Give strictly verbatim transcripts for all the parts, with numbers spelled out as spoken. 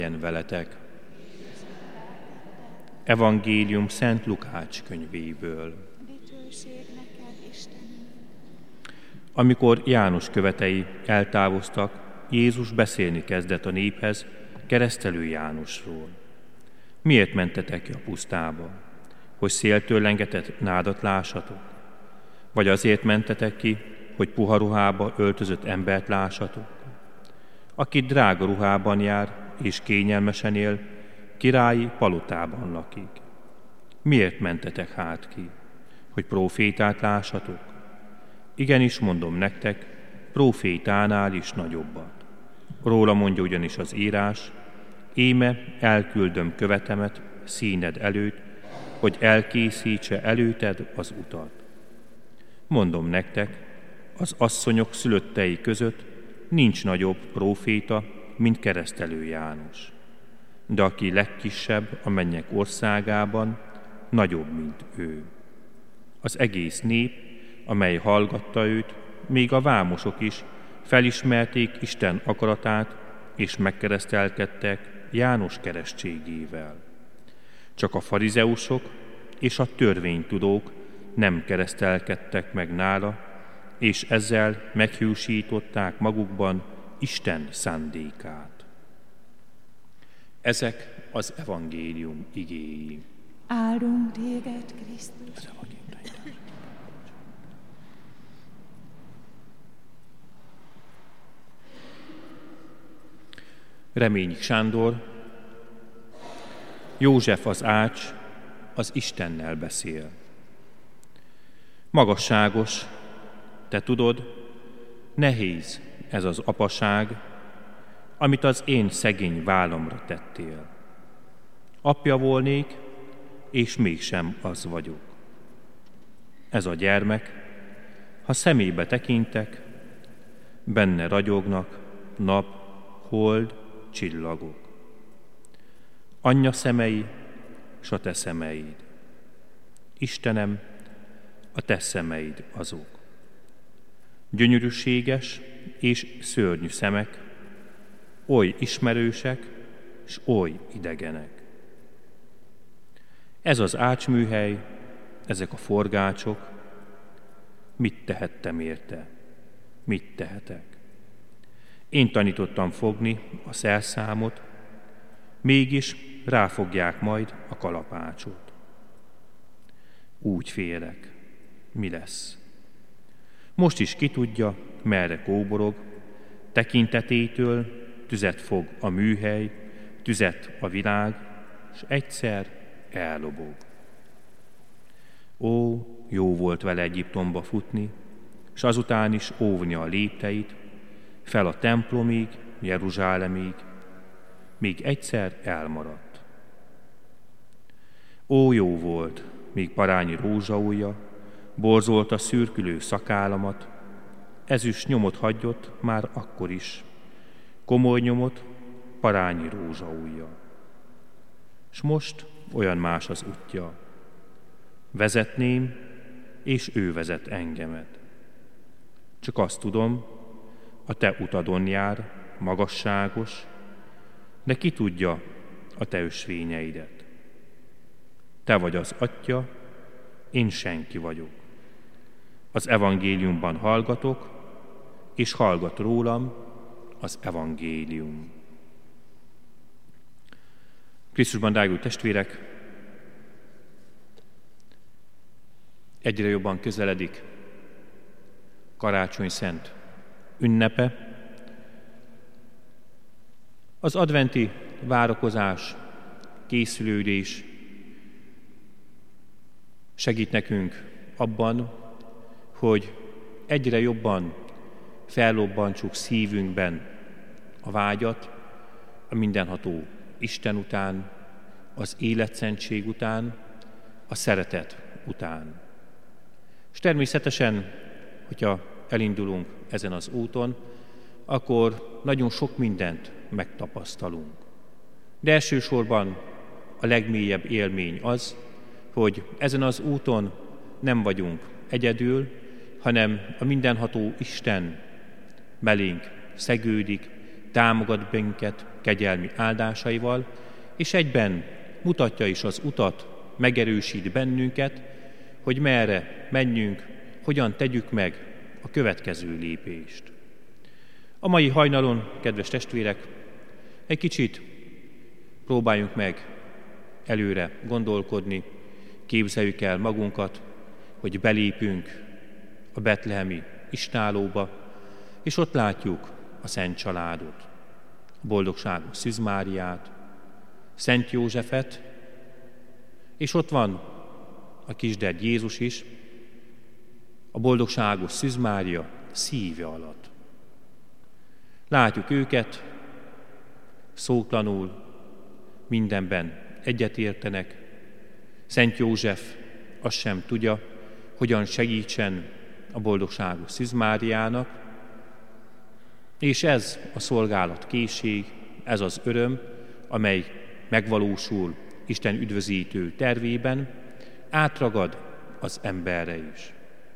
Legyen veletek. Evangélium Szent Lukács könyvéből. Dicsőség neked, Istenem. Amikor János követei eltávoztak, Jézus beszélni kezdett a néphez Keresztelő Jánosról. Miért mentetek ki a pusztába, hogy széltől lengetett nádat lássatok? Vagy azért mentetek ki, hogy puha ruhába öltözött embert lássatok? Aki drága ruhában jár és kényelmesen él, királyi palotában lakik. Miért mentetek hát ki, hogy prófétát lássatok? Igenis mondom nektek, prófétánál is nagyobbat. Róla mondja ugyanis az írás, íme elküldöm követemet színed előtt, hogy elkészítse előted az utat. Mondom nektek, az asszonyok szülöttei között nincs nagyobb próféta, mint Keresztelő János. De aki legkisebb a mennyek országában, nagyobb, mint ő. Az egész nép, amely hallgatta őt, még a vámosok is felismerték Isten akaratát, és megkeresztelkedtek János keresztségével. Csak a farizeusok és a törvénytudók nem keresztelkedtek meg nála, és ezzel meghiúsították magukban Isten szándékát. Ezek az evangélium igéi. Áldunk téged, Krisztus. Reményik Sándor, József az ács, az Istennel beszél. Magasságos, te tudod, nehéz ez az apaság, amit az én szegény vállamra tettél. Apja volnék, és mégsem az vagyok. Ez a gyermek, ha szemébe tekintek, benne ragyognak nap, hold, csillagok. Anyja szemei, s a te szemeid. Istenem, a te szemeid azok. Gyönyörűséges és szörnyű szemek, oly ismerősek, s oly idegenek. Ez az ácsműhely, ezek a forgácsok, mit tehettem érte? Mit tehetek? Én tanítottam fogni a szerszámot, mégis ráfogják majd a kalapácsot. Úgy félek, mi lesz? Most is ki tudja, merre kóborog, tekintetétől tüzet fog a műhely, tüzet a világ, s egyszer ellobog. Ó, jó volt vele Egyiptomba futni, s azután is óvni a lépteit, fel a templomig, Jeruzsálemig, még egyszer elmaradt. Ó, jó volt, míg parányi rózsaujja borzolta szürkülő szakállamat, ezüst nyomot hagyott már akkor is, komoly nyomot, parányi rózsaujja. S most olyan más az útja. Vezetném, és ő vezet engemet. Csak azt tudom, a te utadon jár, magasságos, de ki tudja a te ösvényeidet. Te vagy az Atya, én senki vagyok. Az evangéliumban hallgatok, és hallgat rólam az evangélium. Krisztusban drágult testvérek, egyre jobban közeledik karácsony szent ünnepe. Az adventi várakozás, készülődés segít nekünk abban, hogy egyre jobban fellobbantsuk szívünkben a vágyat a mindenható Isten után, az életszentség után, a szeretet után. És természetesen, hogyha elindulunk ezen az úton, akkor nagyon sok mindent megtapasztalunk. De elsősorban a legmélyebb élmény az, hogy ezen az úton nem vagyunk egyedül, hanem a mindenható Isten belénk szegődik, támogat bennünket, kegyelmi áldásaival, és egyben mutatja is az utat, megerősít bennünket, hogy merre menjünk, hogyan tegyük meg a következő lépést. A mai hajnalon, kedves testvérek, egy kicsit próbáljunk meg előre gondolkodni, képzeljük el magunkat, hogy belépünk a betlehemi istállóba, és ott látjuk a Szent Családot, a boldogságos Szűz Máriát, Szent Józsefet, és ott van a kisded Jézus is, a boldogságos Szűz Mária szíve alatt. Látjuk őket, szótlanul, mindenben egyetértenek. Szent József azt sem tudja, hogyan segítsen a boldogságos Szűz Máriának, és ez a szolgálat készség, ez az öröm, amely megvalósul Isten üdvözítő tervében, átragad az emberre is.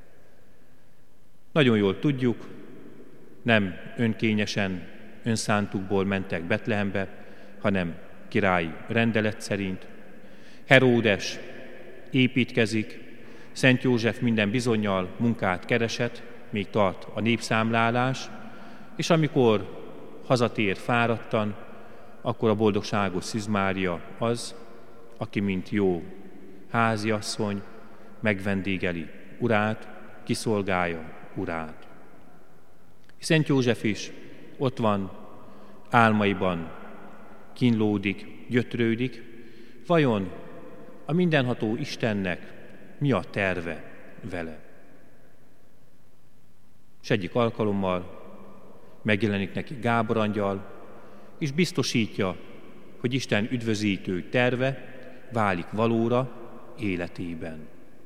Nagyon jól tudjuk, nem önkényesen, önszántukból mentek Betlehembe, hanem királyi rendelet szerint. Heródes építkezik, Szent József minden bizonnyal munkát keresett, még tart a népszámlálás, és amikor hazatér fáradtan, akkor a boldogságos Szűz Mária az, aki mint jó háziasszony megvendégeli urát, kiszolgálja urát. Szent József is ott van, álmaiban kínlódik, gyötrődik, vajon a mindenható Istennek mi a terve vele? És egyik alkalommal megjelenik neki Gábor angyal, és biztosítja, hogy Isten üdvözítő terve válik valóra életében.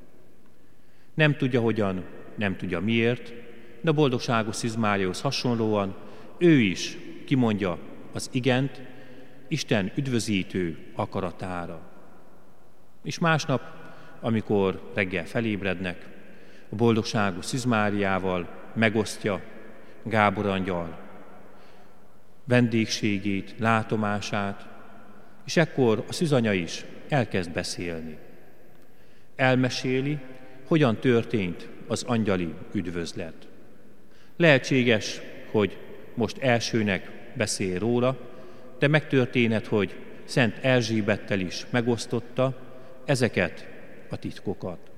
Nem tudja hogyan, nem tudja miért, de a boldogságos Szűz Máriához hasonlóan ő is kimondja az igent Isten üdvözítő akaratára. És másnap, amikor reggel felébrednek, a boldogságos Szűz Máriával megosztja Gábor angyal vendégségét, látomását, és ekkor a szűzanya is elkezd beszélni. Elmeséli, hogyan történt az angyali üdvözlet. Lehetséges, hogy most elsőnek beszél róla, de megtörténhet, hogy Szent Erzsébettel is megosztotta ezeket a titkokat.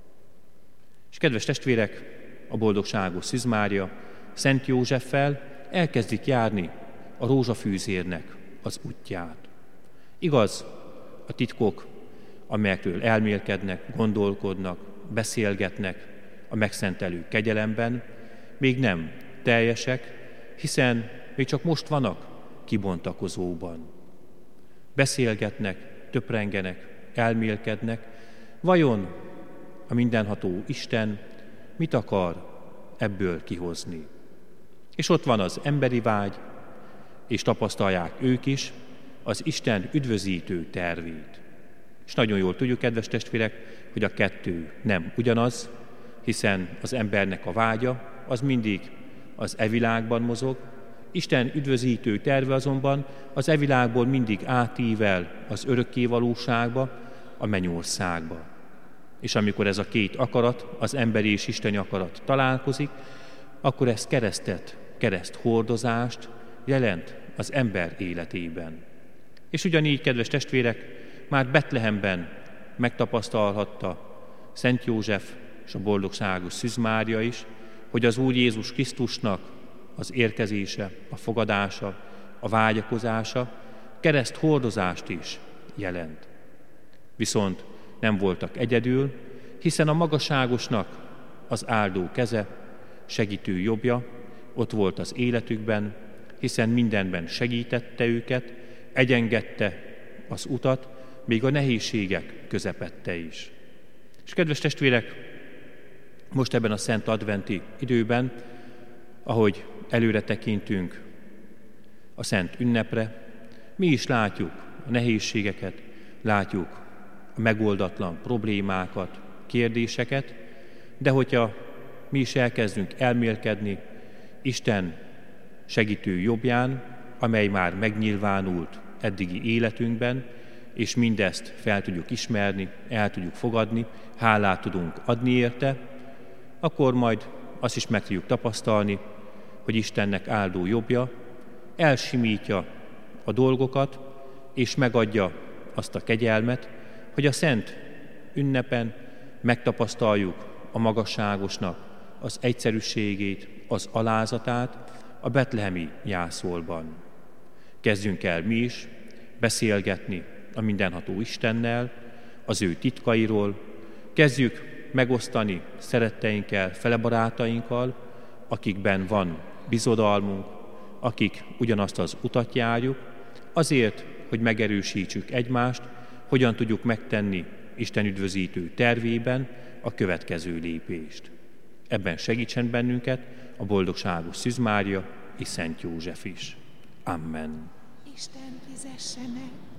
És kedves testvérek, a boldogságos Szűz Mária Szent Józseffel elkezdik járni a rózsafűzérnek az útját. Igaz, a titkok, amelyekről elmélkednek, gondolkodnak, beszélgetnek a megszentelő kegyelemben, még nem teljesek, hiszen még csak most vannak kibontakozóban. Beszélgetnek, töprengenek, elmélkednek, vajon a mindenható Isten mit akar ebből kihozni? És ott van az emberi vágy, és tapasztalják ők is az Isten üdvözítő tervét. És nagyon jól tudjuk, kedves testvérek, hogy a kettő nem ugyanaz, hiszen az embernek a vágya az mindig az e világban mozog, Isten üdvözítő terve azonban az e világból mindig átível az örökké valóságba, a mennyországba. És amikor ez a két akarat, az emberi és isteni akarat találkozik, akkor ez keresztet, kereszt hordozást jelent az ember életében. És ugyanígy, kedves testvérek, már Betlehemben megtapasztalhatta Szent József és a boldogságos Szűz Mária is, hogy az Úr Jézus Krisztusnak az érkezése, a fogadása, a vágyakozása kereszt hordozást is jelent. Viszont nem voltak egyedül, hiszen a magasságosnak az áldó keze, segítő jobbja ott volt az életükben, hiszen mindenben segítette őket, egyengedte az utat, még a nehézségek közepette is. És kedves testvérek, most ebben a szent adventi időben, ahogy előre tekintünk a szent ünnepre, mi is látjuk a nehézségeket, látjuk a megoldatlan problémákat, kérdéseket, de hogyha mi is elkezdünk elmélkedni Isten segítő jobbján, amely már megnyilvánult eddigi életünkben, és mindezt fel tudjuk ismerni, el tudjuk fogadni, hálát tudunk adni érte, akkor majd azt is meg tudjuk tapasztalni, hogy Istennek áldó jobbja elsimítja a dolgokat, és megadja azt a kegyelmet, hogy a szent ünnepen megtapasztaljuk a magasságosnak az egyszerűségét, az alázatát a betlehemi jászolban. Kezdjünk el mi is beszélgetni a mindenható Istennel, az ő titkairól, kezdjük megosztani szeretteinkkel, felebarátainkkal, akikben van bizodalmunk, akik ugyanazt az utat járjuk, azért, hogy megerősítsük egymást, hogyan tudjuk megtenni Isten üdvözítő tervében a következő lépést. Ebben segítsen bennünket a boldogságos Szűz Mária és Szent József is. Amen. Isten fizesse meg.